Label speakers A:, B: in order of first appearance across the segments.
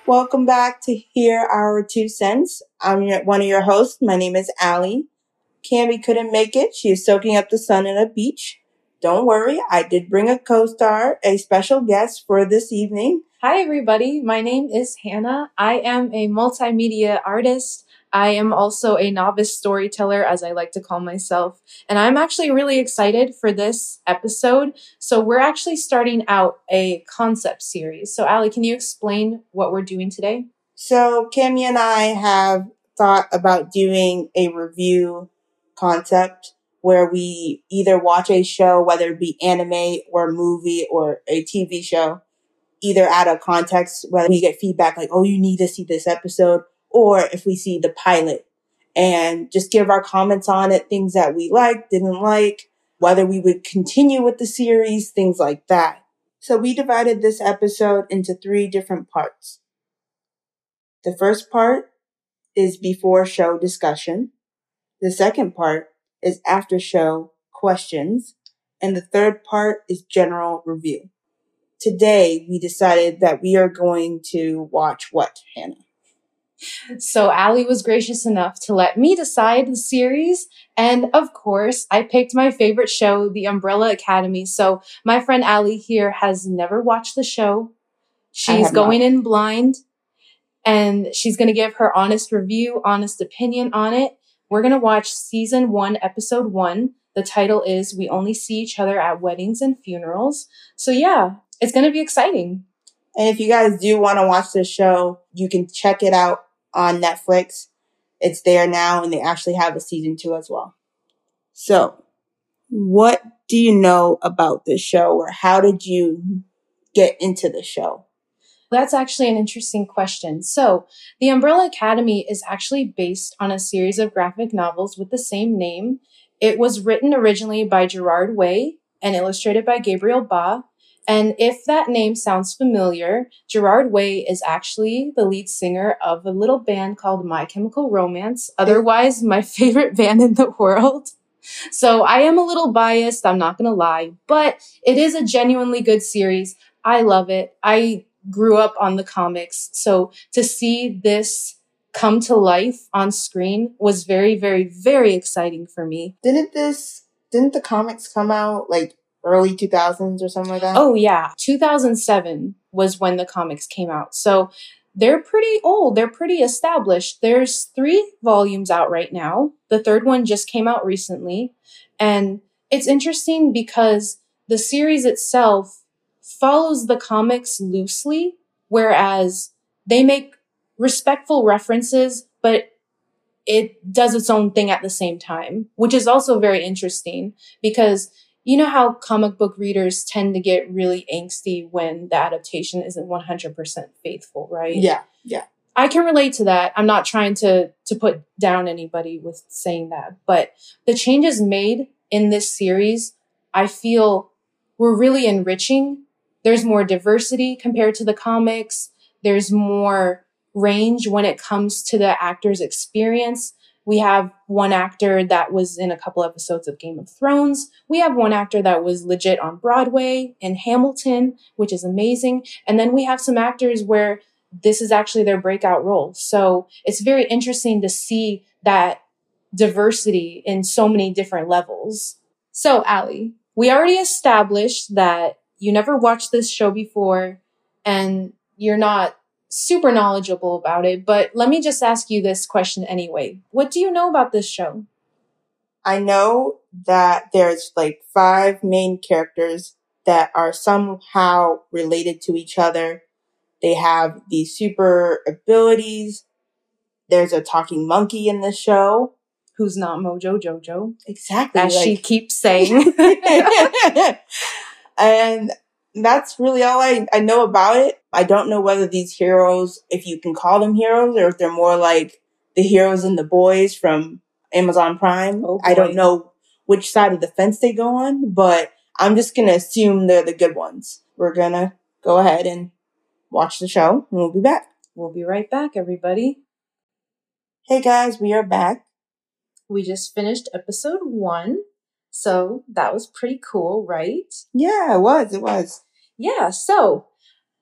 A: Welcome back to Hear Our Two Cents. One of your hosts. My name is Allie. Cammy couldn't make it. She is soaking up the sun at a beach. Don't worry, I did bring a co-star, a special guest for this evening.
B: Hi, everybody. My name is Hannah. I am a multimedia artist. I am also a novice storyteller, as I like to call myself. And I'm actually really excited for this episode. So we're actually starting out a concept series. So Allie, can you explain what we're doing today?
A: So Cammy and I have thought about doing a review concept where we either watch a show, whether it be anime or movie or a TV show, either out of context, whether we get feedback like, oh, you need to see this episode, or if we see the pilot, and just give our comments on it, things that we liked, didn't like, whether we would continue with the series, things like that. So we divided this episode into 3 different parts. The first part is before show discussion. The second part is after show questions. And the third part is general review. Today, we decided that we are going to watch what, Hannah?
B: So Allie was gracious enough to let me decide the series. And of course, I picked my favorite show, The Umbrella Academy. So my friend Allie here has never watched the show. She's going in blind and she's going to give her honest review, honest opinion on it. We're going to watch season 1, episode 1. The title is We Only See Each Other at Weddings and Funerals. So yeah, it's going to be exciting.
A: And if you guys do want to watch this show, you can check it out on Netflix. It's there now, and they actually have a season 2 as well. So, what do you know about this show, or how did you get into the show?
B: That's actually an interesting question. So, The Umbrella Academy is actually based on a series of graphic novels with the same name. It was written originally by Gerard Way and illustrated by Gabriel Ba. And if that name sounds familiar, Gerard Way is actually the lead singer of a little band called My Chemical Romance, otherwise my favorite band in the world. So I am a little biased, I'm not going to lie, but it is a genuinely good series. I love it. I grew up on the comics. So to see this come to life on screen was very, very, very exciting for me.
A: Didn't the comics come out like early 2000s or something like that?
B: Oh yeah. 2007 was when the comics came out. So they're pretty old. They're pretty established. There's 3 volumes out right now. The 3rd one just came out recently. And it's interesting because the series itself follows the comics loosely, whereas they make respectful references, but it does its own thing at the same time, which is also very interesting because you know how comic book readers tend to get really angsty when the adaptation isn't 100% faithful, right?
A: Yeah.
B: I can relate to that. I'm not trying to put down anybody with saying that, but the changes made in this series, I feel were really enriching. There's more diversity compared to the comics. There's more range when it comes to the actor's experience. We have one actor that was in a couple episodes of Game of Thrones. We have one actor that was legit on Broadway in Hamilton, which is amazing. And then we have some actors where this is actually their breakout role. So it's very interesting to see that diversity in so many different levels. So, Allie, we already established that you never watched this show before and you're not super knowledgeable about it, but let me just ask you this question anyway. What do you know about this show?
A: I know that there's like 5 main characters that are somehow related to each other. They have these super abilities. There's a talking monkey in the show.
B: Who's not Mojo Jojo.
A: Exactly.
B: As she keeps saying.
A: And that's really all I know about it. I don't know whether these heroes, if you can call them heroes, or if they're more like the heroes and the boys from Amazon Prime.
B: Oh,
A: I don't know which side of the fence they go on, but I'm just going to assume they're the good ones. We're going to go ahead and watch the show, and we'll be back.
B: We'll be right back, everybody.
A: Hey guys, we are back.
B: We just finished episode 1. So that was pretty cool, right?
A: Yeah, it was.
B: Yeah, so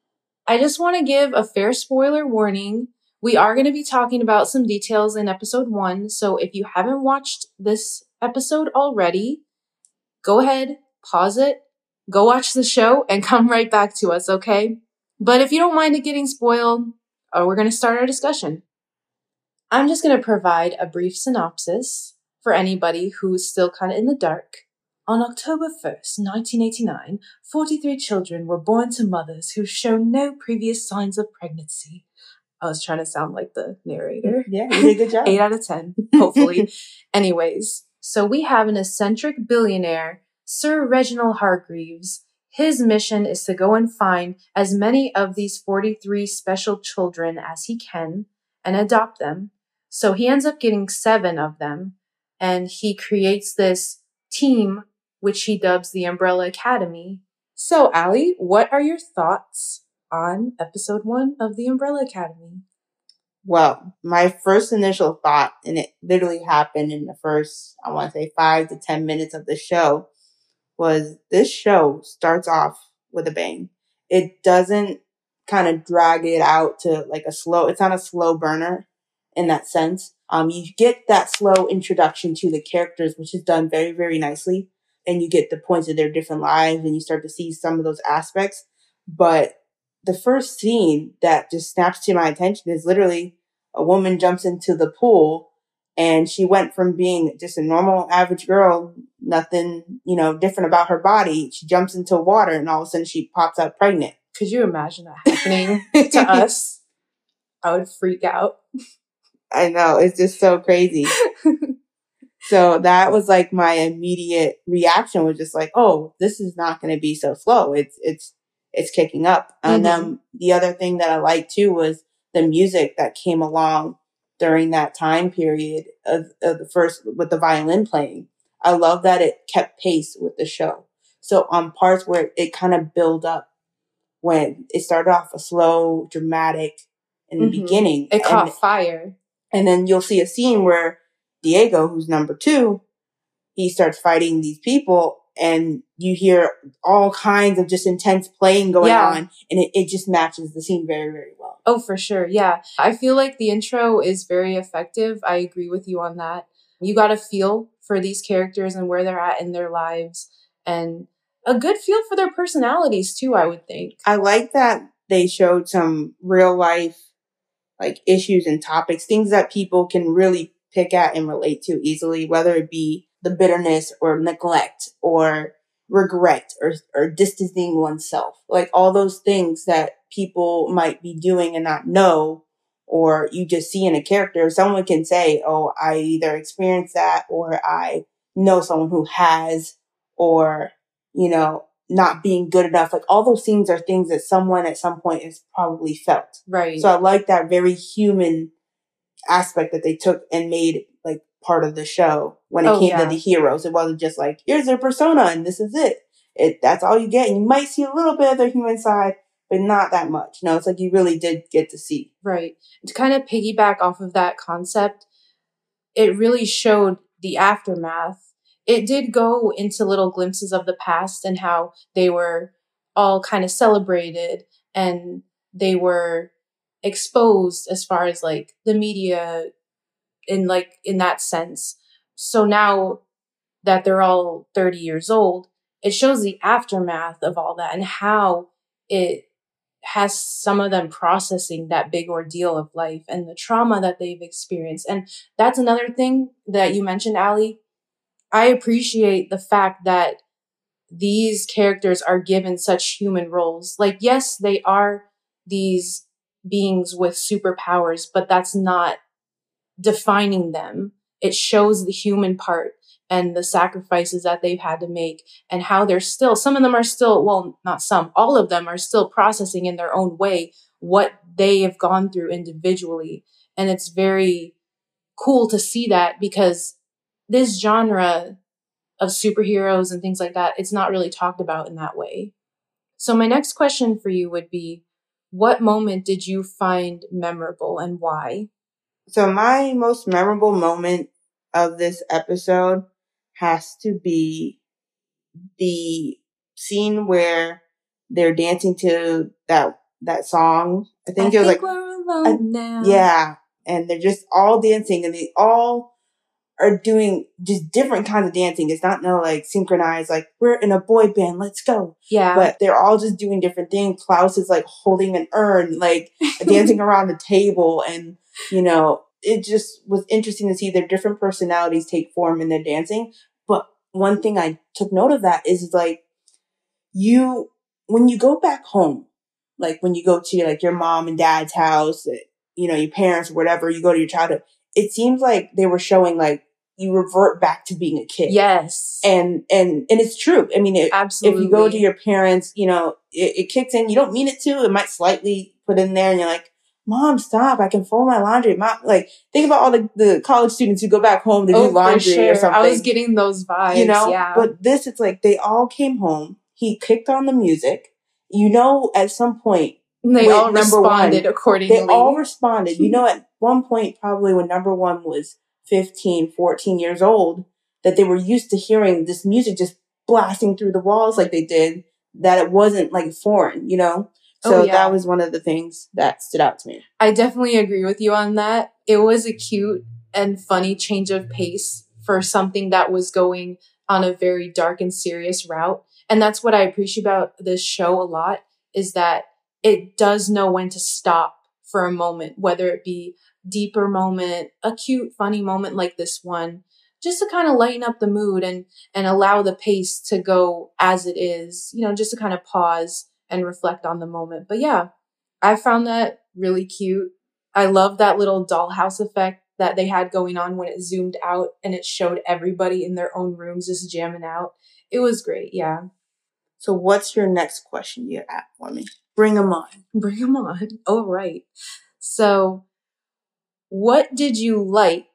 B: I just want to give a fair spoiler warning. We are going to be talking about some details in episode 1. So if you haven't watched this episode already, go ahead, pause it, go watch the show, and come right back to us, okay? But if you don't mind it getting spoiled, we're going to start our discussion. I'm just going to provide a brief synopsis for anybody who's still kind of in the dark. On October 1st, 1989, 43 children were born to mothers who show no previous signs of pregnancy. I was trying to sound like the narrator.
A: Yeah, you did a good job.
B: 8 out of 10, hopefully. Anyways, so we have an eccentric billionaire, Sir Reginald Hargreaves. His mission is to go and find as many of these 43 special children as he can and adopt them. So he ends up getting 7 of them, and he creates this team, which he dubs the Umbrella Academy. So, Allie, what are your thoughts on episode 1 of the Umbrella Academy?
A: Well, my first initial thought, and it literally happened in the first, I want to say 5 to 10 minutes of the show, was this show starts off with a bang. It doesn't kind of drag it out to like it's not a slow burner in that sense. You get that slow introduction to the characters, which is done very, very nicely. And you get the points of their different lives and you start to see some of those aspects. But the first scene that just snaps to my attention is literally a woman jumps into the pool and she went from being just a normal average girl, nothing, different about her body. She jumps into water and all of a sudden she pops out pregnant.
B: Could you imagine that happening to us? I would freak out.
A: I know. It's just so crazy. So that was like my immediate reaction was just like, oh, this is not going to be so slow. It's kicking up. Mm-hmm. And then the other thing that I liked too was the music that came along during that time period of the first with the violin playing. I love that it kept pace with the show. So on parts where it kind of built up when it started off a slow, dramatic in the beginning.
B: It caught fire.
A: And then you'll see a scene where Diego, who's number 2, he starts fighting these people and you hear all kinds of just intense playing going on and it just matches the scene very, very well.
B: Oh, for sure. Yeah. I feel like the intro is very effective. I agree with you on that. You got to feel for these characters and where they're at in their lives and a good feel for their personalities too, I would think.
A: I like that they showed some real life like issues and topics, things that people can really pick at and relate to easily, whether it be the bitterness or neglect or regret or distancing oneself, like all those things that people might be doing and not know, or you just see in a character. Someone can say, oh, I either experienced that or I know someone who has, or, not being good enough. Like all those things are things that someone at some point has probably felt.
B: Right.
A: So I like that very human aspect that they took and made like part of the show when it came to the heroes. It wasn't just like, here's their persona and this is it. That's all you get. And you might see a little bit of their human side, but not that much. No, it's like you really did get to see.
B: Right. To kind of piggyback off of that concept, it really showed the aftermath. It did go into little glimpses of the past and how they were all kind of celebrated and they were exposed as far as like the media in that sense. So now that they're all 30 years old, it shows the aftermath of all that and how it has some of them processing that big ordeal of life and the trauma that they've experienced. And that's another thing that you mentioned, Allie. I appreciate the fact that these characters are given such human roles. Like, yes, they are these beings with superpowers, but that's not defining them. It shows the human part and the sacrifices that they've had to make and how they're still, some of them are still, well, not some, all of them are still processing in their own way what they have gone through individually. And it's very cool to see that because this genre of superheroes and things like that, it's not really talked about in that way. So my next question for you would be, what moment did you find memorable and why?
A: So my most memorable moment of this episode has to be the scene where they're dancing to that that song. I think
B: I
A: it was
B: think
A: like,
B: we're alone now.
A: yeah. And they're just all dancing, and they all are doing just different kinds of dancing. It's not no like synchronized, like we're in a boy band, let's go.
B: Yeah.
A: But they're all just doing different things. Klaus is like holding an urn, like dancing around the table. And, you know, it just was interesting to see their different personalities take form in their dancing. But one thing I took note of that is like when you go back home, like when you go to like your mom and dad's house, you know, your parents, whatever, you go to your childhood, it seems like they were showing like you revert back to being a kid.
B: Yes.
A: And it's true. I mean,
B: absolutely.
A: If you go to your parents, you know, it kicks in. You don't mean it to. It might slightly put in there and you're like, Mom, stop. I can fold my laundry. Mom, like, think about all the college students who go back home to do laundry or something.
B: I was getting those vibes,
A: you know?
B: yeah.
A: But this, it's like they all came home. He kicked on the music. You know, at some point,
B: they all responded accordingly.
A: They all responded. You know, at one point, probably when number one was 15, 14 years old, that they were used to hearing this music just blasting through the walls like they did, that it wasn't like foreign, you know? So that was one of the things that stood out to me.
B: I definitely agree with you on that. It was a cute and funny change of pace for something that was going on a very dark and serious route. And that's what I appreciate about this show a lot, is that it does know when to stop for a moment, whether it be deeper moment, a cute, funny moment like this one, just to kind of lighten up the mood and allow the pace to go as it is, you know, just to kind of pause and reflect on the moment. But yeah, I found that really cute. I love that little dollhouse effect that they had going on when it zoomed out and it showed everybody in their own rooms just jamming out. It was great, yeah.
A: So what's your next question you have for me? Bring them on.
B: Bring them on. All right. So what did you like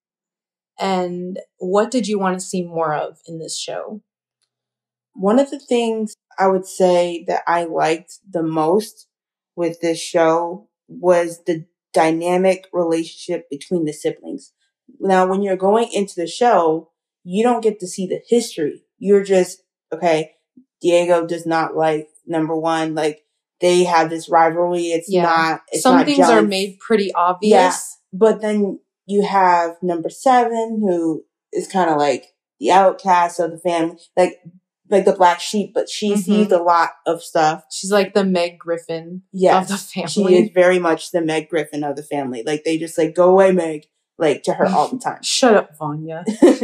B: and what did you want to see more of in this show?
A: One of the things I would say that I liked the most with this show was the dynamic relationship between the siblings. Now, when you're going into the show, you don't get to see the history. You're just, okay, Diego does not like number one. Like, they have this rivalry. It's not
B: things are made pretty obvious.
A: Yeah, but then you have number 7, who is kind of like the outcast of the family. Like the black sheep, but she sees a lot of stuff.
B: She's like the Meg Griffin of the family.
A: She is very much the Meg Griffin of the family. Like, they just like, go away, Meg, like to her all the time.
B: Shut up, Vanya.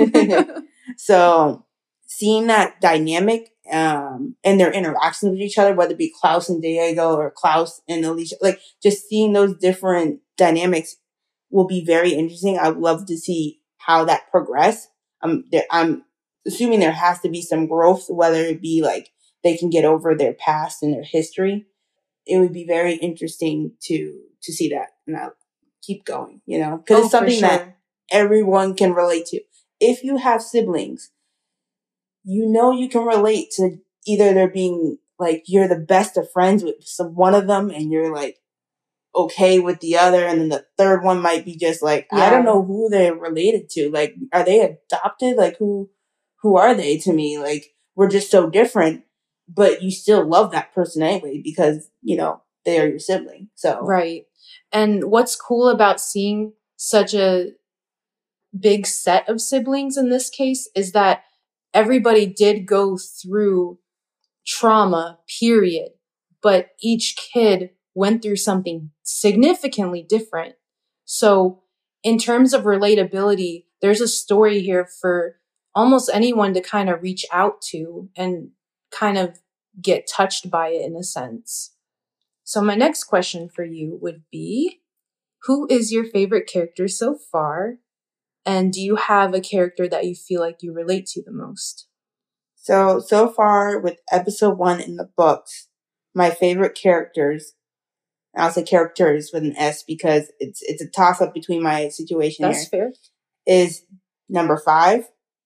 A: So seeing that dynamic and their interactions with each other, whether it be Klaus and Diego or Klaus and Alicia, like just seeing those different dynamics will be very interesting. I would love to see how that progress. I'm assuming there has to be some growth, whether it be like they can get over their past and their history. It would be very interesting to see that, and I'll keep going, you know, because it's something that everyone can relate to. If you have siblings, you know, you can relate to either they're being like, you're the best of friends with one of them and you're like okay with the other, and then the third one might be just like, I don't know who they're related to. Like, are they adopted? Like, who are they to me? Like, we're just so different, but you still love that person anyway because, you know, they are your sibling. So
B: right. And what's cool about seeing such a big set of siblings in this case is that everybody did go through trauma, period, but each kid went through something significantly different. So in terms of relatability, there's a story here for almost anyone to kind of reach out to and kind of get touched by it in a sense. So my next question for you would be, who is your favorite character so far? And do you have a character that you feel like you relate to the most?
A: So far with episode 1 in the books, my favorite characters, I'll say characters with an S because it's a toss up between my situation.
B: That's fair.
A: Is number 5.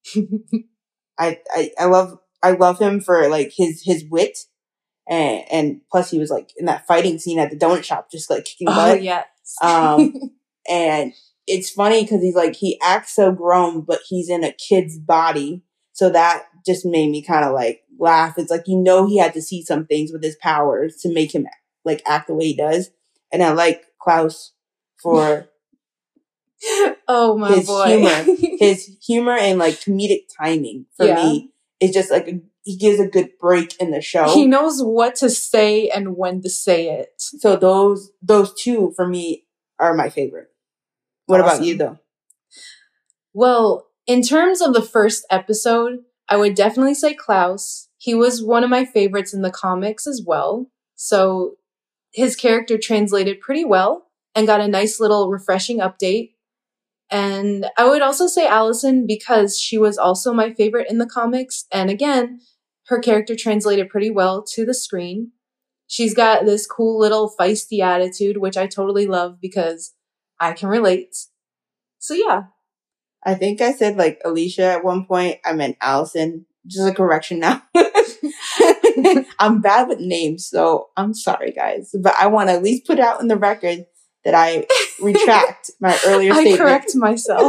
A: I love him for like his wit, and plus he was like in that fighting scene at the donut shop, just like kicking butt.
B: Oh yes.
A: And it's funny because he's like, he acts so grown, but he's in a kid's body, so that just made me kind of like laugh. It's like, you know, he had to see some things with his powers to make him like act the way he does. And I like Klaus for
B: oh my boy.
A: his humor and like comedic timing for me is just like he gives a good break in the show.
B: He knows what to say and when to say it.
A: So those two for me are my favorite. What about you though?
B: Well, in terms of the first episode, I would definitely say Klaus. He was one of my favorites in the comics as well. So his character translated pretty well and got a nice little refreshing update. And I would also say Allison because she was also my favorite in the comics. And again, her character translated pretty well to the screen. She's got this cool little feisty attitude, which I totally love because I can relate. So yeah.
A: I think I said like Alicia at one point. I meant Allison. Just a correction now. I'm bad with names, so I'm sorry, guys. But I want to at least put out in the record that I retract my earlier statement.
B: I correct myself.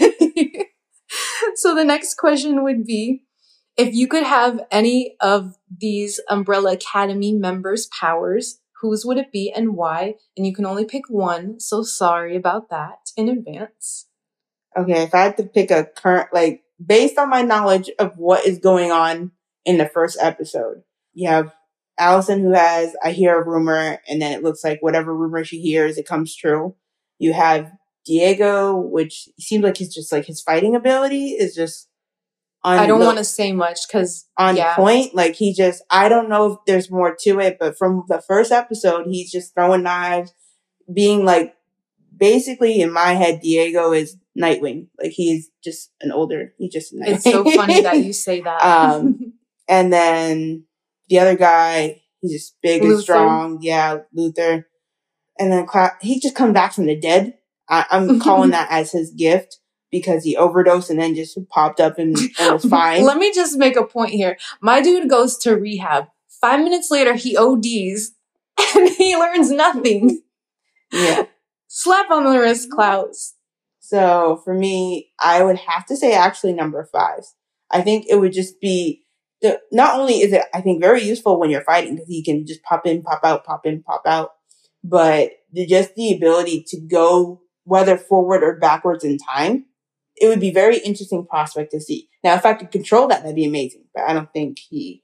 B: So the next question would be, if you could have any of these Umbrella Academy members' powers, whose would it be and why? And you can only pick one, so sorry about that in advance.
A: Okay, if I had to pick a current, like, based on my knowledge of what is going on in the first episode, you have Allison who has, I hear a rumor, and then it looks like whatever rumor she hears, it comes true. You have Diego, which seems like he's just like his fighting ability is just
B: I don't want to say much because
A: on point. Like he just, I don't know if there's more to it, but from the first episode, he's just throwing knives, being like, basically in my head, Diego is Nightwing. Like he's just he's just Nightwing.
B: It's so funny that you say that.
A: And then the other guy, he's just big and strong. Yeah, Luther. And then he just comes back from the dead. I'm calling that as his gift because he overdosed and then just popped up and was fine.
B: Let me just make a point here. My dude goes to rehab. 5 minutes later, he ODs and he learns nothing.
A: Yeah.
B: Slap on the wrist, Klaus.
A: So for me, I would have to say actually number 5. I think it would just be, not only is it, I think, very useful when you're fighting because he can just pop in, pop out, pop in, pop out, but just the ability to go whether forward or backwards in time, it would be very interesting prospect to see. Now, if I could control that, that'd be amazing, but I don't think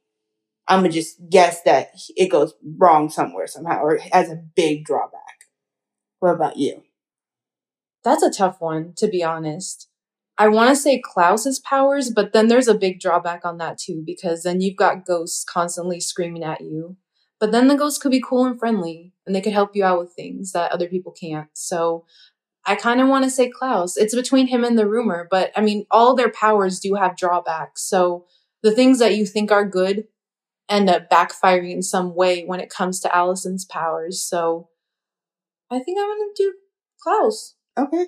A: I'm going to just guess that it goes wrong somewhere somehow or has a big drawback. What about you?
B: That's a tough one, to be honest. I want to say Klaus's powers, but then there's a big drawback on that too, because then you've got ghosts constantly screaming at you. But then the ghosts could be cool and friendly, and they could help you out with things that other people can't. So I kind of want to say Klaus. It's between him and the rumor, but I mean, all their powers do have drawbacks. So the things that you think are good end up backfiring in some way when it comes to Allison's powers. So I think I'm going to do Klaus.
A: Okay.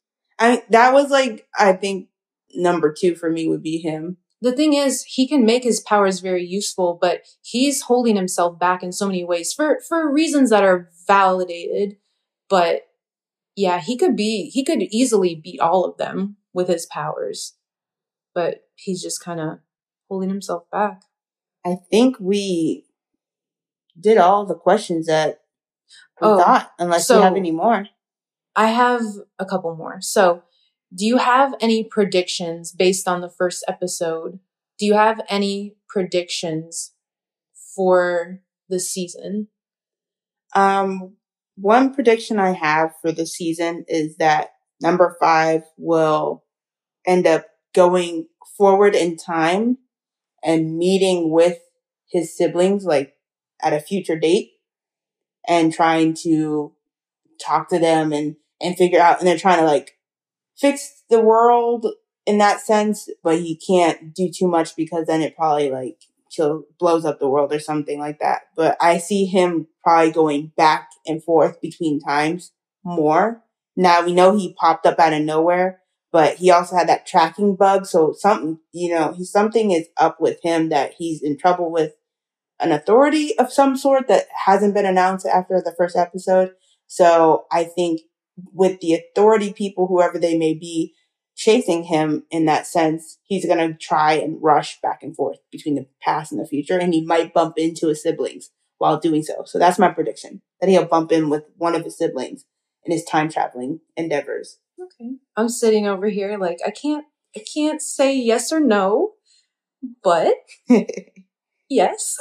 A: That was like, I think number 2 for me would be him.
B: The thing is, he can make his powers very useful, but he's holding himself back in so many ways for reasons that are validated. But yeah, he could easily beat all of them with his powers, but he's just kind of holding himself back.
A: I think we did all the questions that we thought, unless you have any more.
B: I have a couple more. So, do you have any predictions based on the first episode? Do you have any predictions for the season?
A: One prediction I have for the season is that number 5 will end up going forward in time and meeting with his siblings, like at a future date, and trying to talk to them and figure out, and they're trying to like fix the world in that sense, but he can't do too much because then it probably like blows up the world or something like that. But I see him probably going back and forth between times more. Now we know he popped up out of nowhere, but he also had that tracking bug. So something is up with him, that he's in trouble with an authority of some sort that hasn't been announced after the first episode. So I think with the authority people, whoever they may be, chasing him in that sense, he's going to try and rush back and forth between the past and the future, and he might bump into his siblings, while doing so. So that's my prediction, that he'll bump in with one of his siblings in his time traveling endeavors.
B: Okay. I'm sitting over here like I can't say yes or no, but yes.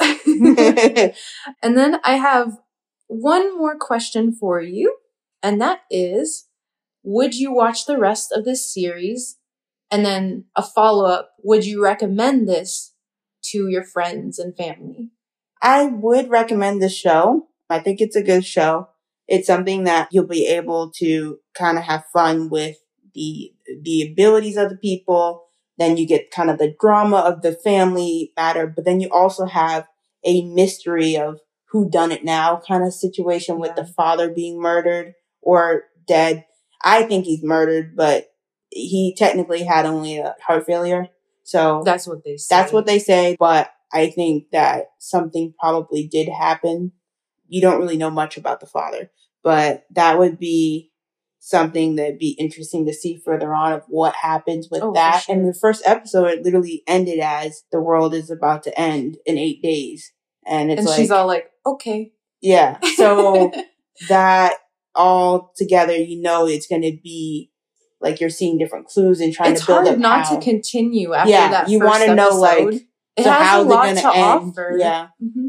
B: And then I have one more question for you, and that is, would you watch the rest of this series? And then a follow-up, would you recommend this to your friends and family?
A: I would recommend this show. I think it's a good show. It's something that you'll be able to kind of have fun with the abilities of the people. Then you get kind of the drama of the family matter, but then you also have a mystery of who done it now kind of situation with the father being murdered or dead. I think he's murdered, but he technically had only a heart failure. So
B: that's what they say.
A: That's what they say, but I think that something probably did happen. You don't really know much about the father, but that would be something that'd be interesting to see further on of what happens with that. Sure. And the first episode, it literally ended as the world is about to end in 8 days. And it's
B: she's all like, okay.
A: Yeah. So that all together, it's going to be like you're seeing different clues and trying to build up.
B: It's hard not to continue after that.
A: You want to know like
B: it has how a lot to end. Offer.
A: Yeah. Mm-hmm.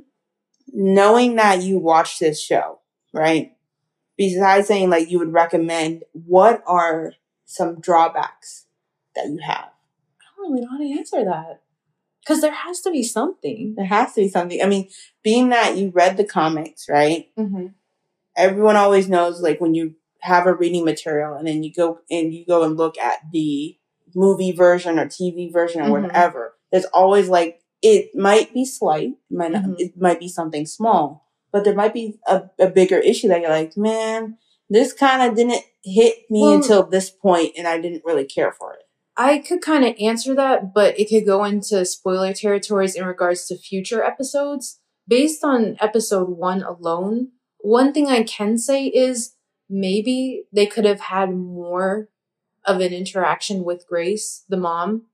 A: Knowing that you watch this show, right? Besides saying like you would recommend, what are some drawbacks that you have?
B: I don't really know how to answer that. Because there has to be something.
A: There has to be something. I mean, being that you read the comics, right? Mm-hmm. Everyone always knows like when you have a reading material and then you go and look at the movie version or TV version or mm-hmm. whatever, there's always like, it might be slight, it might be something small, but there might be a bigger issue that you're like, man, this kind of didn't hit me until this point and I didn't really care for it.
B: I could kind of answer that, but it could go into spoiler territories in regards to future episodes. Based on episode 1 alone, one thing I can say is maybe they could have had more of an interaction with Grace, the mom.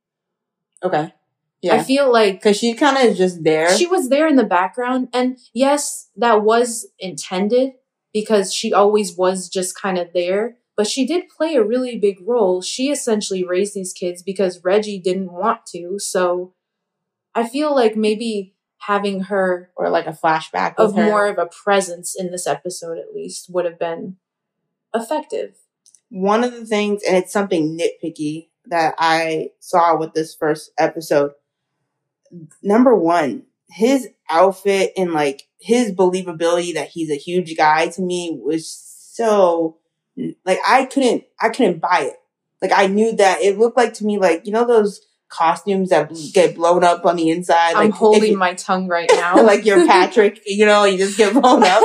A: Okay. Yeah.
B: I feel like...
A: because she kind of is just there.
B: She was there in the background. And yes, that was intended because she always was just kind of there. But she did play a really big role. She essentially raised these kids because Reggie didn't want to. So I feel like maybe having her...
A: or like a flashback
B: of her. More of a presence in this episode at least would have been effective.
A: One of the things, and it's something nitpicky that I saw with this first episode, number one, his outfit and like his believability that he's a huge guy to me was so like I couldn't buy it. Like I knew that it looked like to me like, those costumes that get blown up on the inside.
B: I'm
A: like
B: holding my tongue right now.
A: Like you're Patrick, you just get blown up.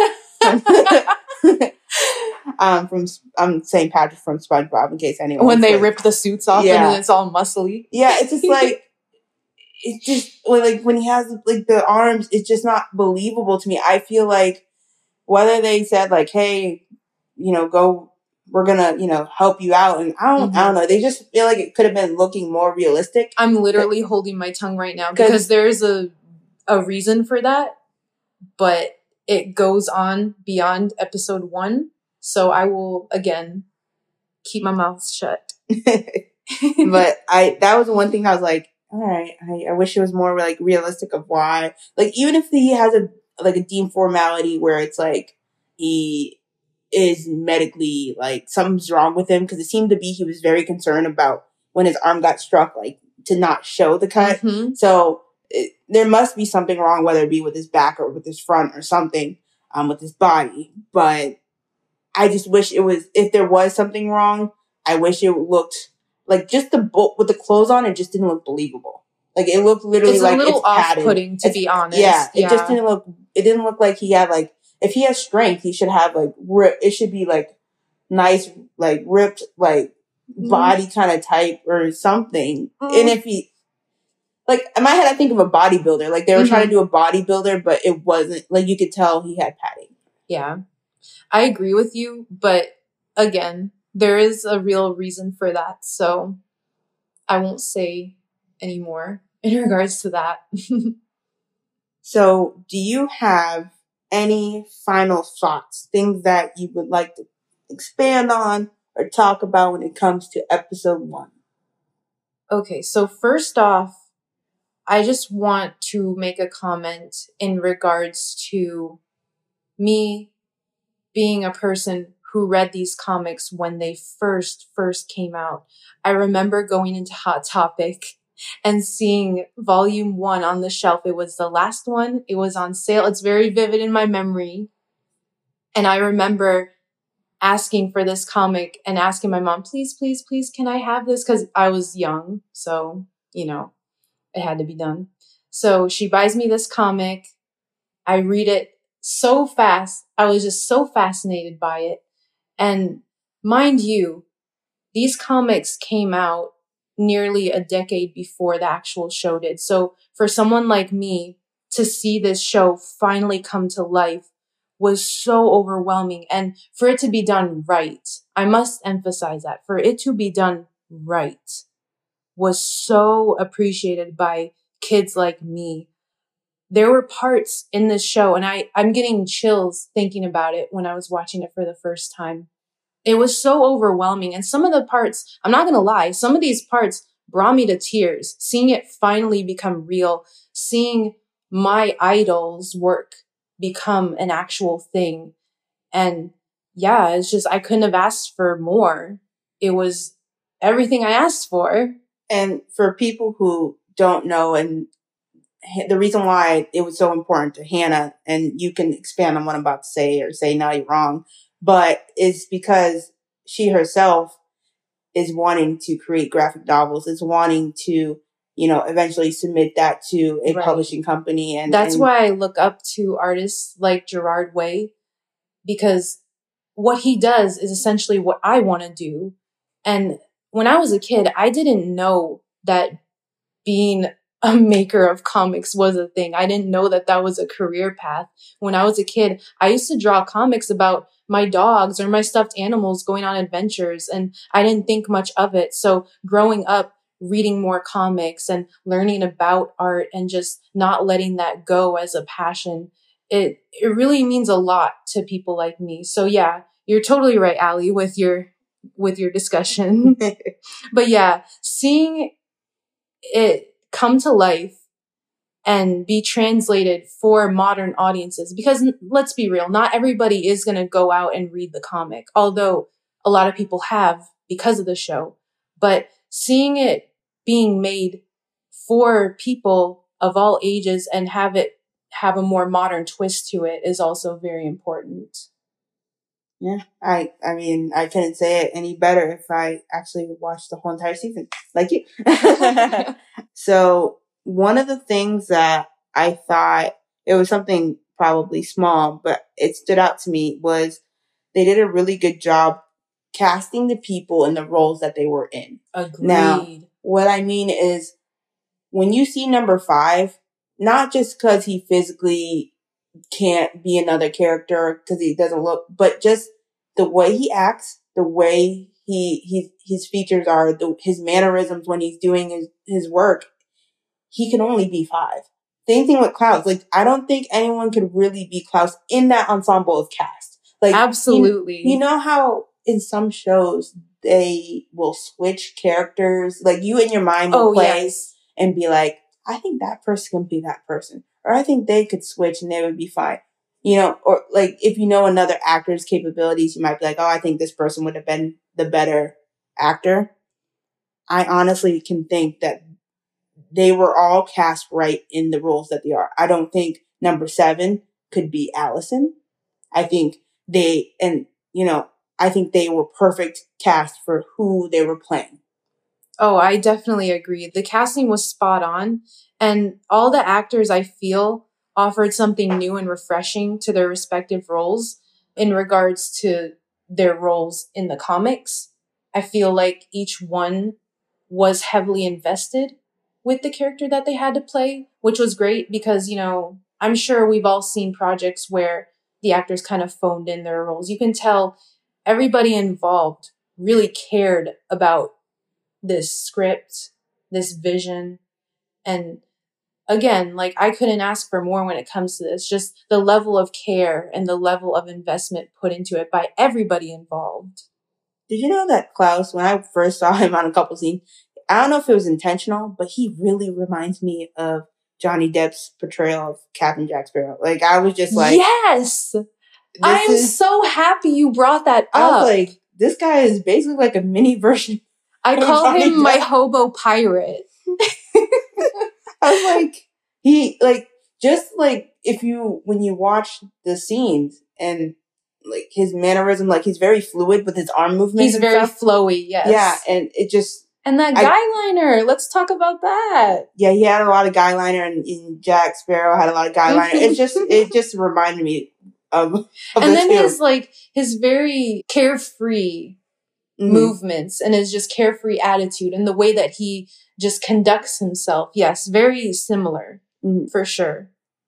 A: I'm saying Patrick from SpongeBob in case anyone.
B: When they rip the suits off and then it's all muscly.
A: Yeah, it's just like it's just like when he has like the arms, it's just not believable to me. I feel like whether they said like, hey, go, we're gonna, help you out, and I don't know. They just feel like it could have been looking more realistic.
B: I'm literally holding my tongue right now because there's a reason for that, but it goes on beyond episode 1. So I will again keep my mouth shut.
A: But that was the one thing I was like, all right, I wish it was more like realistic of why. Like even if he has a deemed formality where it's like he is medically like something's wrong with him, because it seemed to be he was very concerned about when his arm got struck, like to not show the cut. Mm-hmm. So there must be something wrong, whether it be with his back or with his front or something with his body. But I just wish it was, if there was something wrong, I wish it looked like just with the clothes on, it just didn't look believable. Like it looked literally like it's
B: off-putting, to be honest.
A: Yeah, it just didn't look like he had like, if he has strength, he should have like, it should be like nice, like ripped, like body kind of type or something. And if he, like in my head, I think of a bodybuilder. Like they were trying to do a bodybuilder, but it wasn't, like you could tell he had padding.
B: Yeah. I agree with you, but again, there is a real reason for that. So I won't say any more in regards to that.
A: So do you have any final thoughts, things that you would like to expand on or talk about when it comes to episode 1?
B: Okay, so first off, I just want to make a comment in regards to me being a person who read these comics when they first came out. I remember going into Hot Topic and seeing volume 1 on the shelf. It was the last one. It was on sale. It's very vivid in my memory. And I remember asking for this comic and asking my mom, please, please, please, can I have this? Because I was young. So, you know, it had to be done. So she buys me this comic. I read it so fast. I was just so fascinated by it. And mind you, these comics came out nearly a decade before the actual show did. So for someone like me to see this show finally come to life was so overwhelming. And for it to be done right, I must emphasize that, for it to be done right was so appreciated by kids like me. There were parts in this show, and I'm getting chills thinking about it when I was watching it for the first time. It was so overwhelming. And some of the parts, I'm not going to lie, some of these parts brought me to tears. Seeing it finally become real, seeing my idol's work become an actual thing. And yeah, it's just, I couldn't have asked for more. It was everything I asked for.
A: And for people who don't know, and the reason why it was so important to Hannah, and you can expand on what I'm about to say or say, no, you're wrong, but it's because she herself is wanting to create graphic novels, is wanting to, you know, eventually submit that to a publishing company. And
B: that's why I look up to artists like Gerard Way, because what he does is essentially what I want to do. And when I was a kid, I didn't know that being a maker of comics was a thing. I didn't know that that was a career path. When I was a kid, I used to draw comics about my dogs or my stuffed animals going on adventures, and I didn't think much of it. So growing up, reading more comics and learning about art and just not letting that go as a passion, it really means a lot to people like me. So yeah, you're totally right, Allie, with your discussion. But yeah, seeing it come to life and be translated for modern audiences, because let's be real, not everybody is going to go out and read the comic, although a lot of people have because of the show. But seeing it being made for people of all ages and have it have a more modern twist to it is also very important.
A: Yeah, I mean, I couldn't say it any better if I actually watched the whole entire season, like you. So one of the things that I thought, it was something probably small, but it stood out to me, was they did a really good job casting the people in the roles that they were in.
B: Agreed.
A: Now, what I mean is, when you see number 5, not just because he physically can't be another character because he doesn't look, but just the way he acts, the way his features are, his mannerisms when he's doing his work, he can only be 5. Same thing with Klaus. Like, I don't think anyone could really be Klaus in that ensemble of cast. Like,
B: absolutely.
A: You know how in some shows they will switch characters? Like, you in your mind will play and be like, I think that person can be that person. Or I think they could switch and they would be fine. You know, or like if you know another actor's capabilities, you might be like, oh, I think this person would have been the better actor. I honestly can think that they were all cast right in the roles that they are. I don't think number 7 could be Allison. I think I think they were perfect cast for who they were playing.
B: Oh, I definitely agree. The casting was spot on, and all the actors, I feel, offered something new and refreshing to their respective roles in regards to their roles in the comics. I feel like each one was heavily invested with the character that they had to play, which was great because, you know, I'm sure we've all seen projects where the actors kind of phoned in their roles. You can tell everybody involved really cared about this script, this vision, and again, like I couldn't ask for more when it comes to this. Just the level of care and the level of investment put into it by everybody involved.
A: Did you know that Klaus, when I first saw him on a couple scenes, I don't know if it was intentional, but he really reminds me of Johnny Depp's portrayal of Captain Jack Sparrow. Like, I was just like,
B: yes, I'm so happy you brought that up.
A: I was like, this guy is basically like a mini version.
B: I call him my hobo pirate.
A: I was like, when you watch the scenes and like his mannerism, like he's very fluid with his arm movements.
B: He's very flowy, yes.
A: Yeah, and it just...
B: And that guy liner, let's talk about that.
A: Yeah, he had a lot of guy liner, and Jack Sparrow had a lot of guy liner. It just reminded me of
B: and then his very carefree movements and his just carefree attitude and the way that he just conducts himself. Yes, very similar, for sure.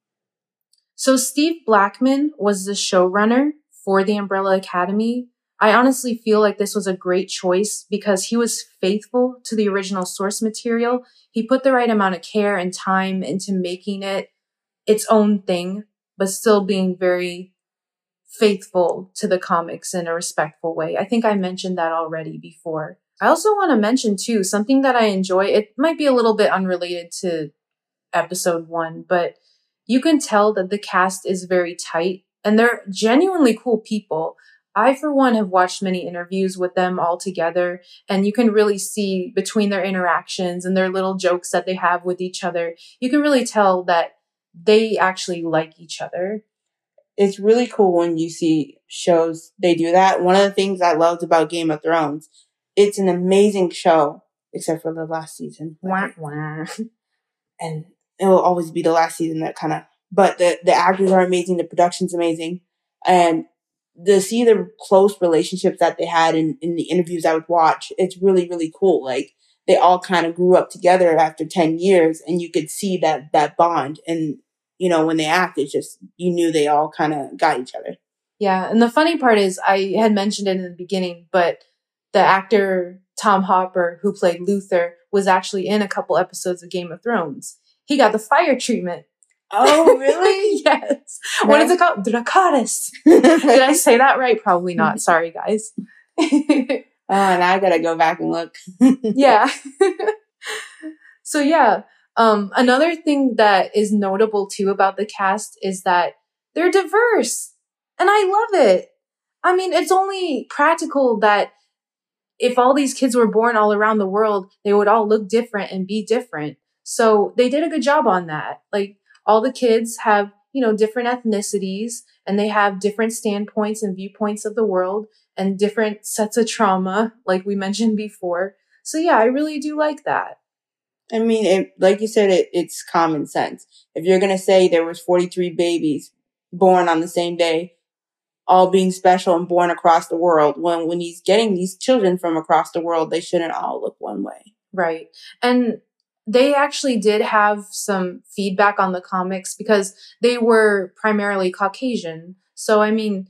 B: So Steve Blackman was the showrunner for the Umbrella Academy. I honestly feel like this was a great choice because he was faithful to the original source material. He put the right amount of care and time into making it its own thing, but still being very faithful to the comics in a respectful way. I think I mentioned that already before. I also want to mention too, something that I enjoy. It might be a little bit unrelated to episode 1, but you can tell that the cast is very tight and they're genuinely cool people. I, for one, have watched many interviews with them all together, and you can really see between their interactions and their little jokes that they have with each other, you can really tell that they actually like each other.
A: It's really cool when you see shows they do that. One of the things I loved about Game of Thrones, it's an amazing show, except for the last season.
B: Wah, wah.
A: And it will always be the last season that kind of... But the actors are amazing, the production's amazing, and to see the close relationships that they had in the interviews I would watch, it's really, really cool. Like, they all kind of grew up together after 10 years, and you could see that bond. And, you know, when they act, it's just, you knew they all kind of got each other.
B: Yeah, and the funny part is, I had mentioned it in the beginning, but the actor Tom Hopper, who played Luther, was actually in a couple episodes of Game of Thrones. He got the fire treatment.
A: Oh, really?
B: Yes. What is it called? Dracarys. Did I say that right? Probably not. Sorry, guys.
A: And I gotta go back and look.
B: Yeah. So yeah, another thing that is notable too about the cast is that they're diverse. And I love it. I mean, it's only practical that if all these kids were born all around the world, they would all look different and be different. So they did a good job on that. Like, all the kids have, you know, different ethnicities, and they have different standpoints and viewpoints of the world and different sets of trauma, like we mentioned before. So yeah, I really do like that.
A: I mean, like you said, it's common sense. If you're going to say there was 43 babies born on the same day, all being special and born across the world, when he's getting these children from across the world, they shouldn't all look one way.
B: Right. And they actually did have some feedback on the comics because they were primarily Caucasian. So, I mean,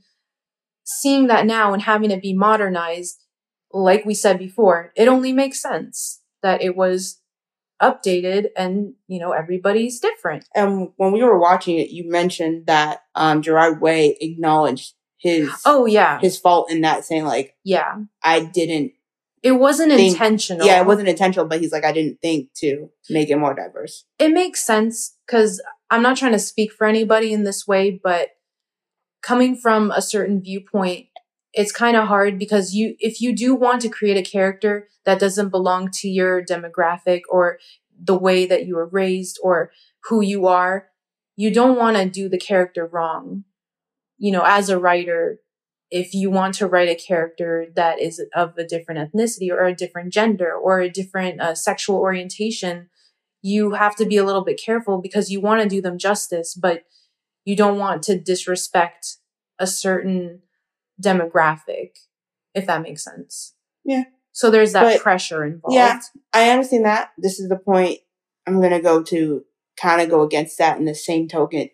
B: seeing that now and having it be modernized, like we said before, it only makes sense that it was updated and, you know, everybody's different.
A: And when we were watching it, you mentioned that Gerard Way acknowledged his fault in that, saying like,
B: yeah,
A: I didn't...
B: It wasn't intentional.
A: Yeah, it wasn't intentional, but he's like, I didn't think to make it more diverse.
B: It makes sense because I'm not trying to speak for anybody in this way, but coming from a certain viewpoint, it's kind of hard because if you do want to create a character that doesn't belong to your demographic or the way that you were raised or who you are, you don't want to do the character wrong. You know, as a writer, if you want to write a character that is of a different ethnicity or a different gender or a different sexual orientation, you have to be a little bit careful because you want to do them justice, but you don't want to disrespect a certain demographic, if that makes sense.
A: Yeah.
B: So there's that pressure involved.
A: Yeah, I understand that. This is the point I'm going to kind of go against that in the same token.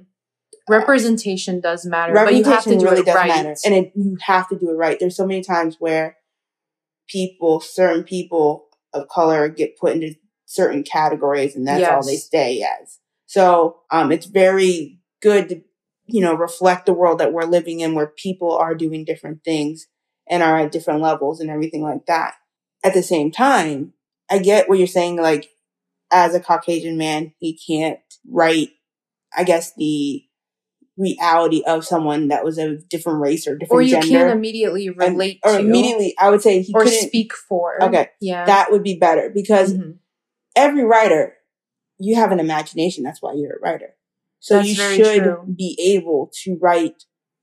B: Representation does matter, but you have to do it right. Matter.
A: And you have to do it right. There's so many times where certain people of color get put into certain categories, and that's all they
B: Yes.
A: stay as. So it's very good to, you know, reflect the world that we're living in, where people are doing different things and are at different levels and everything like that. At the same time, I get what you're saying, like, as a Caucasian man, he can't write, I guess, the reality of someone that was a different race or different
B: Or you
A: gender.
B: can't immediately relate
A: or
B: to.
A: immediately, I would say he
B: or
A: couldn't
B: speak for.
A: Okay,
B: Yeah.
A: that would be better, because every writer, you have an imagination. That's why you're a writer. So
B: That's
A: you
B: very
A: should
B: true.
A: be able to write.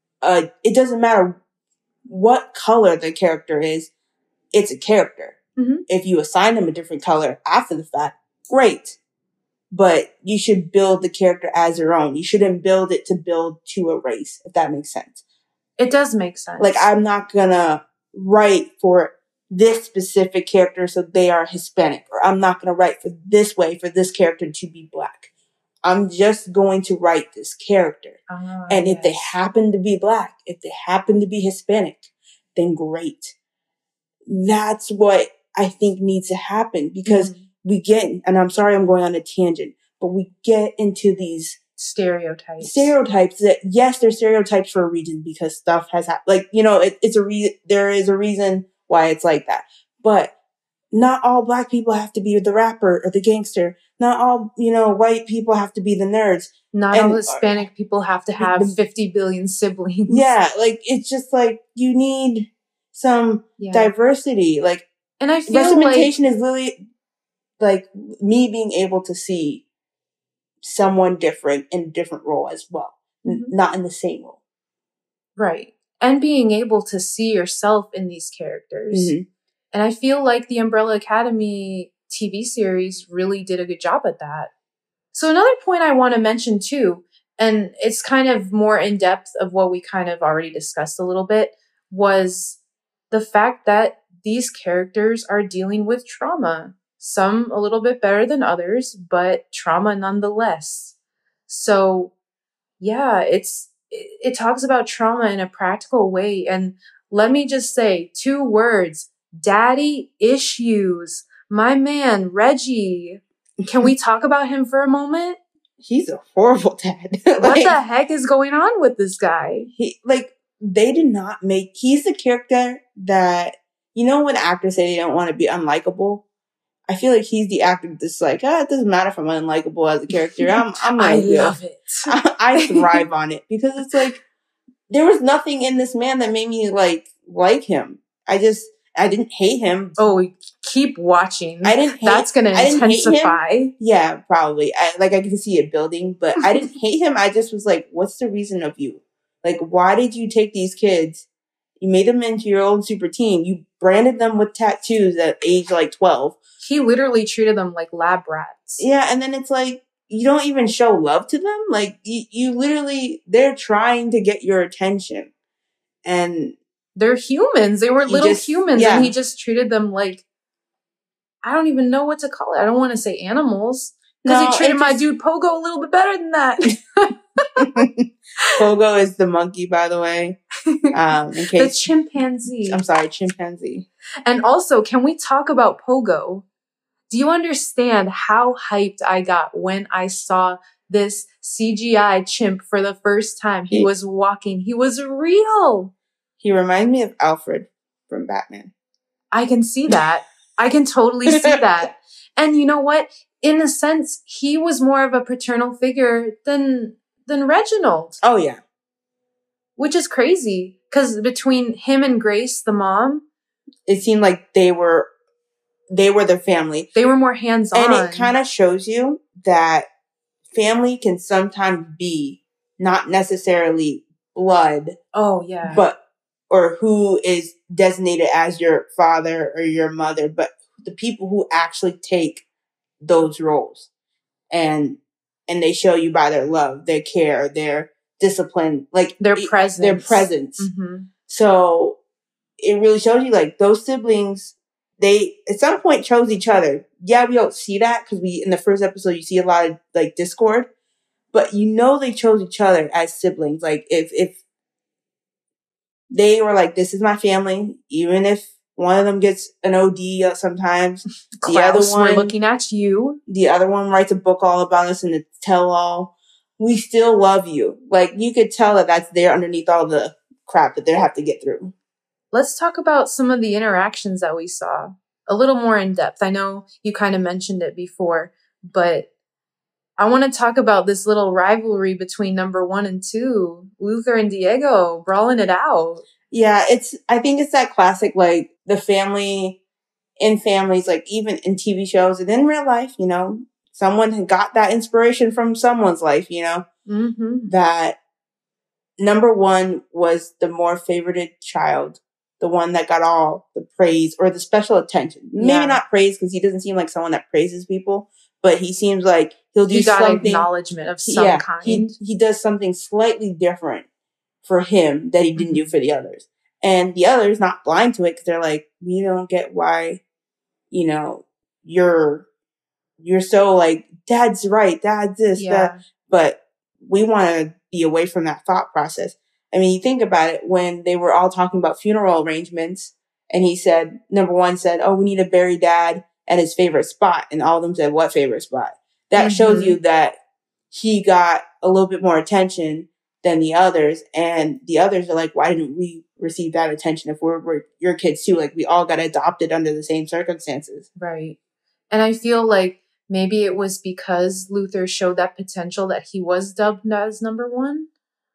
A: It doesn't matter what color the character is. It's a character. If you assign them a different color after the fact, great. But you should build the character as your own. You shouldn't build it to build to a race, if that makes sense.
B: It does make sense.
A: Like, I'm not gonna write for this specific character so they are Hispanic, or I'm not gonna write for this way for this character to be Black. I'm just going to write this character. And if they happen to be Black, if they happen to be Hispanic, then great. That's what I think needs to happen, because we get, and I'm sorry I'm going on a tangent, but we get into these stereotypes that, yes, they're stereotypes for a reason, because stuff has happened. Like, you know, there is a reason why it's like that. But not all Black people have to be the rapper or the gangster. Not all, you know, white people have to be the nerds.
B: Not all Hispanic people have to have 50 billion siblings.
A: Yeah, like, it's just like, you need some diversity. Like,
B: and I feel
A: representation is literally like me being able to see someone different in a different role as well, not in the same role.
B: Right. And being able to see yourself in these characters. And I feel like the Umbrella Academy TV series really did a good job at that. So another point I want to mention too, and it's kind of more in depth of what we kind of already discussed a little bit, was the fact that these characters are dealing with trauma. Some a little bit better than others, but trauma nonetheless. So yeah, it talks about trauma in a practical way. And let me just say 2 words: daddy issues. My man, Reggie. Can we talk about him for a moment?
A: He's a horrible dad.
B: What the heck is going on with this guy?
A: They did not make, he's the character that, you know, when actors say they don't want to be unlikable, I feel like he's the actor that's like, it doesn't matter if I'm unlikable as a character.
B: I love it.
A: I thrive on it, because it's like, there was nothing in this man that made me like him. I didn't hate him.
B: Oh, keep watching.
A: That's
B: going to intensify.
A: Yeah, probably. I can see it building, but I didn't hate him. I just was like, what's the reason of you? Like, why did you take these kids? You made them into your own super team. You branded them with tattoos at age 12.
B: He literally treated them like lab rats.
A: Yeah, and then it's like, you don't even show love to them. Like, you literally, they're trying to get your attention. And
B: they're humans. They were little humans. Yeah. And he just treated them like, I don't even know what to call it. I don't want to say animals. Because he treated my dude Pogo a little bit better than that.
A: Pogo is the monkey, by the way.
B: The chimpanzee.
A: I'm sorry, chimpanzee.
B: And also, can we talk about Pogo? Do you understand how hyped I got when I saw this CGI chimp for the first time? He was walking. He was real.
A: He reminds me of Alfred from Batman.
B: I can see that. I can totally see that. And you know what? In a sense, he was more of a paternal figure than Reginald.
A: Oh, yeah.
B: Which is crazy. Because between him and Grace, the mom,
A: it seemed like they were their family.
B: They were more hands-on.
A: And it kind of shows you that family can sometimes be not necessarily blood.
B: Oh, yeah.
A: Or who is designated as your father or your mother, but the people who actually take those roles. And they show you by their love, their care, their discipline, like
B: their presence.
A: Mm-hmm. So it really shows you, like, those siblings, they at some point chose each other. Yeah, we don't see that because in the first episode, you see a lot of like discord, but you know, they chose each other as siblings. Like if they were like, this is my family, even if One of them gets an OD sometimes.
B: Klaus,
A: the other one,
B: we're looking at you.
A: The other one writes a book all about us and a tell-all. We still love you. Like, you could tell that that's there underneath all the crap that they have to get through.
B: Let's talk about some of the interactions that we saw a little more in depth. I know you kind of mentioned it before, but I want to talk about this little rivalry between number 1 and 2, Luther and Diego brawling it out.
A: Yeah, I think it's that classic, like, the family in families, like, even in TV shows and in real life, you know, someone had got that inspiration from someone's life, you know, that number 1 was the more favorited child, the one that got all the praise or the special attention. Yeah. Maybe not praise, because he doesn't seem like someone that praises people, but he seems like he got something, acknowledgement of some kind. He does something slightly different for him that he didn't do for the others. And the others not blind to it, because they're like, we don't get why, you know, you're so like, Dad's right, Dad's this, that. But we want to be away from that thought process. I mean, you think about it, when they were all talking about funeral arrangements, and he said, number 1 said, oh, we need to bury Dad at his favorite spot. And all of them said, what favorite spot? That shows you that he got a little bit more attention than the others. And the others are like, why didn't we receive that attention if we're your kids too? Like, we all got adopted under the same circumstances.
B: Right. And I feel like maybe it was because Luther showed that potential that he was dubbed as number 1.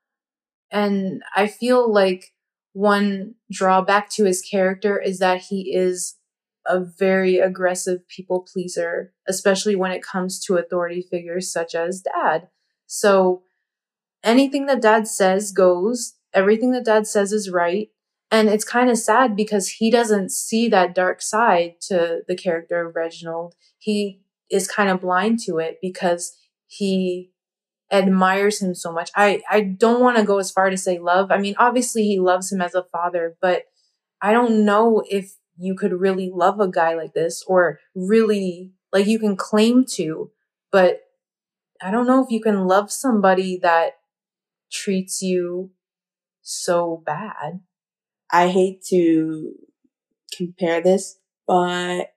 B: And I feel like one drawback to his character is that he is a very aggressive people pleaser, especially when it comes to authority figures such as Dad. So anything that Dad says goes. Everything that Dad says is right. And it's kind of sad because he doesn't see that dark side to the character of Reginald. He is kind of blind to it because he admires him so much. I don't want to go as far to say love. I mean, obviously he loves him as a father, but I don't know if you could really love a guy like this, or really, like, you can claim to, but I don't know if you can love somebody that treats you so bad.
A: I hate to compare this, but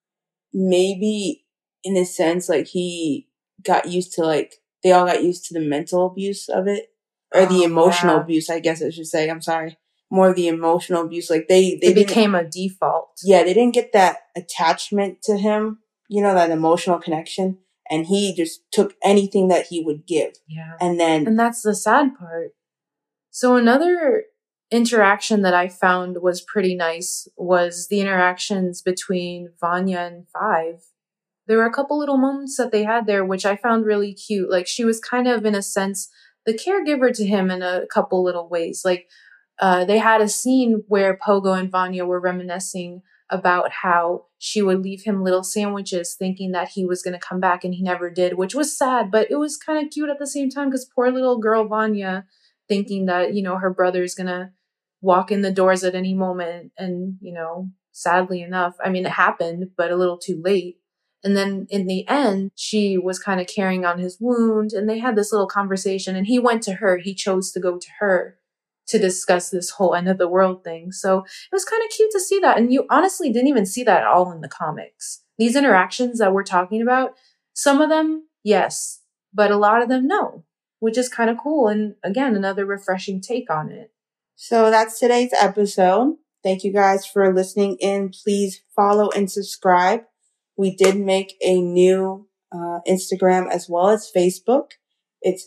A: maybe in a sense, like, he got used to, like, they all got used to the mental abuse of it, or the emotional abuse, I guess I should say. I'm sorry. More of the emotional abuse. Like, it
B: became a default.
A: Yeah, they didn't get that attachment to him, you know, that emotional connection. And he just took anything that he would give.
B: Yeah.
A: And
B: that's the sad part. So another interaction that I found was pretty nice was the interactions between Vanya and Five. There were a couple little moments that they had there, which I found really cute. Like, she was kind of, in a sense, the caregiver to him in a couple little ways. Like, they had a scene where Pogo and Vanya were reminiscing about how she would leave him little sandwiches thinking that he was going to come back, and he never did, which was sad, but it was kind of cute at the same time, because poor little girl Vanya thinking that, you know, her brother's going to walk in the doors at any moment. And, you know, sadly enough, I mean, it happened, but a little too late. And then in the end, she was kind of carrying on his wound, and they had this little conversation, and he went to her. He chose to go to her to discuss this whole end of the world thing. So it was kind of cute to see that. And you honestly didn't even see that at all in the comics. These interactions that we're talking about, some of them, yes, but a lot of them, no, which is kind of cool. And again, another refreshing take on it.
A: So that's today's episode. Thank you guys for listening in. Please follow and subscribe. We did make a new Instagram as well as Facebook. It's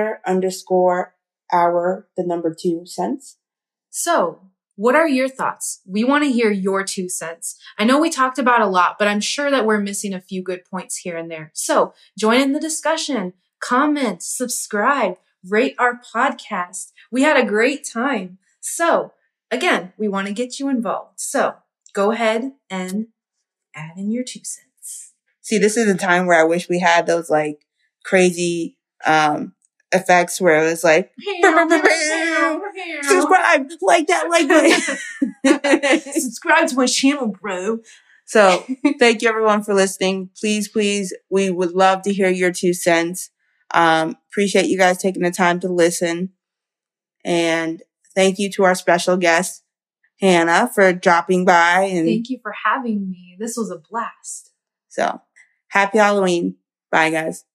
A: here_our2 cents.
B: So, what are your thoughts? We want to hear your 2 cents. I know we talked about a lot, but I'm sure that we're missing a few good points here and there. So, join in the discussion, comment, subscribe, rate our podcast. We had a great time. So, again, we want to get you involved. So, go ahead and add in your 2 cents.
A: See, this is a time where I wish we had those, like, crazy effects where it was like, subscribe, like that.
B: Subscribe to my channel, bro.
A: So, thank you everyone for listening. Please, we would love to hear your 2 cents. Appreciate you guys taking the time to listen. And thank you to our special guest. Hannah, for dropping by. And
B: Thank you for having me. This was a blast.
A: So, happy Halloween. Bye, guys.